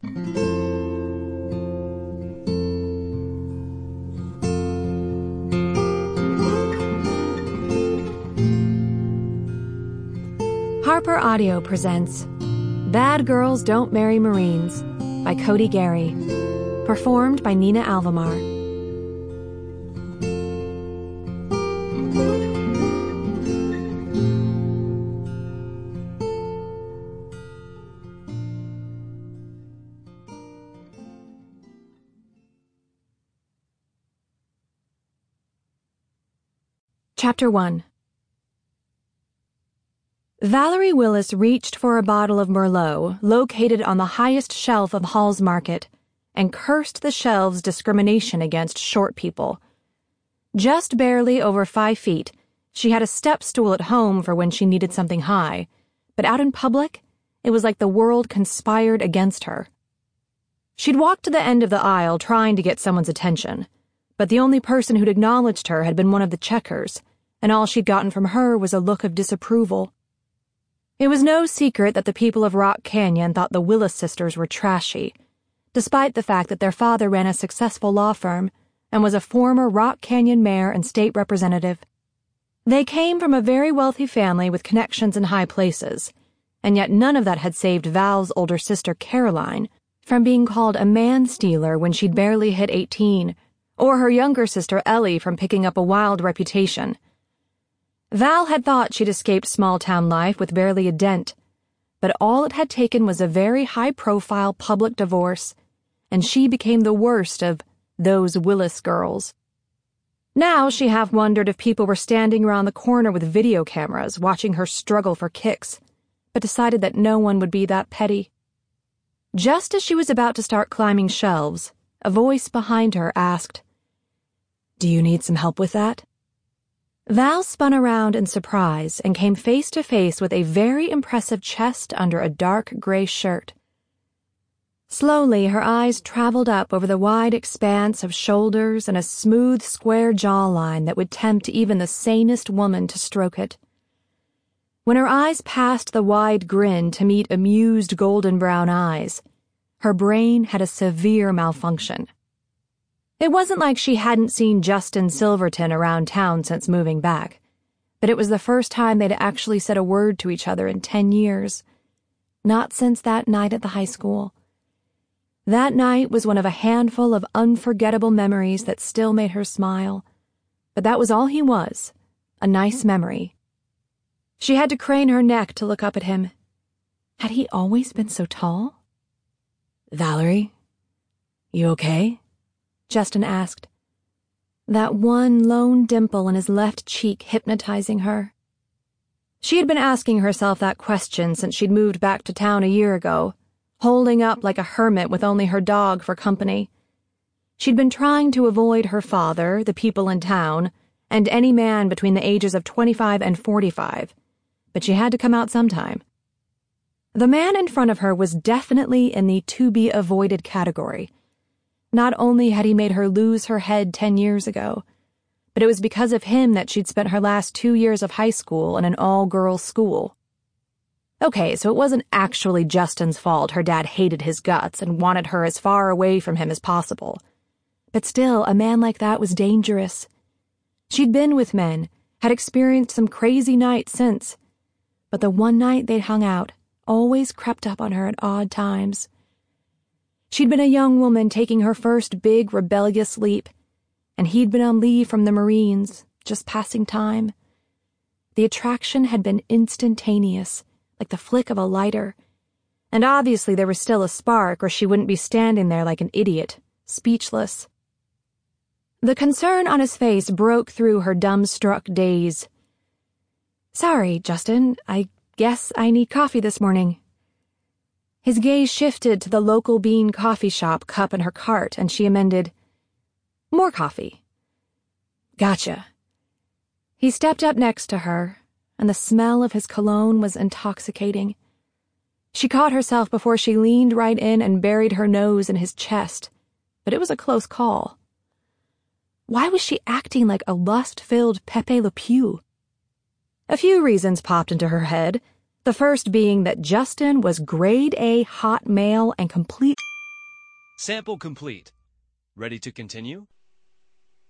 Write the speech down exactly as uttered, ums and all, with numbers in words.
Harper Audio presents Bad Girls Don't Marry Marines by Cody Gary, performed by Nina Alvamar. Chapter one. Valerie Willis reached for a bottle of Merlot located on the highest shelf of Hall's Market and cursed the shelf's discrimination against short people. Just barely over five feet, she had a step stool at home for when she needed something high, but out in public, it was like the world conspired against her. She'd walked to the end of the aisle trying to get someone's attention, but the only person who'd acknowledged her had been one of the checkers, and all she'd gotten from her was a look of disapproval. It was no secret that the people of Rock Canyon thought the Willis sisters were trashy, despite the fact that their father ran a successful law firm and was a former Rock Canyon mayor and state representative. They came from a very wealthy family with connections in high places, and yet none of that had saved Val's older sister Caroline from being called a man-stealer when she'd barely hit eighteen, or her younger sister Ellie from picking up a wild reputation. Val had thought she'd escaped small-town life with barely a dent, but all it had taken was a very high-profile public divorce, and she became the worst of those Willis girls. Now she half wondered if people were standing around the corner with video cameras watching her struggle for kicks, but decided that no one would be that petty. Just as she was about to start climbing shelves, a voice behind her asked, "Do you need some help with that?" Val spun around in surprise and came face to face with a very impressive chest under a dark gray shirt. Slowly, her eyes traveled up over the wide expanse of shoulders and a smooth, square jawline that would tempt even the sanest woman to stroke it. When her eyes passed the wide grin to meet amused golden brown eyes, her brain had a severe malfunction. It wasn't like she hadn't seen Justin Silverton around town since moving back, but it was the first time they'd actually said a word to each other in ten years. Not since that night at the high school. That night was one of a handful of unforgettable memories that still made her smile, but that was all he was, a nice memory. She had to crane her neck to look up at him. Had he always been so tall? "Valerie, you okay?" Justin asked, that one lone dimple in his left cheek hypnotizing her. She had been asking herself that question since she'd moved back to town a year ago, holding up like a hermit with only her dog for company. She'd been trying to avoid her father, the people in town, and any man between the ages of twenty-five and forty-five, but she had to come out sometime. The man in front of her was definitely in the to-be-avoided category. Not only had he made her lose her head ten years ago, but it was because of him that she'd spent her last two years of high school in an all-girls school. Okay, so it wasn't actually Justin's fault her dad hated his guts and wanted her as far away from him as possible. But still, a man like that was dangerous. She'd been with men, had experienced some crazy nights since, but the one night they'd hung out always crept up on her at odd times. She'd been a young woman taking her first big rebellious leap, and he'd been on leave from the Marines, just passing time. The attraction had been instantaneous, like the flick of a lighter, and obviously there was still a spark or she wouldn't be standing there like an idiot, speechless. The concern on his face broke through her dumbstruck daze. "Sorry, Justin, I guess I need coffee this morning." His gaze shifted to the local bean coffee shop cup in her cart, and she amended, "More coffee." "Gotcha." He stepped up next to her, and the smell of his cologne was intoxicating. She caught herself before she leaned right in and buried her nose in his chest, but it was a close call. Why was she acting like a lust-filled Pepe Le Pew? A few reasons popped into her head, the first being that Justin was grade A hot male and complete Sample complete. Ready to continue?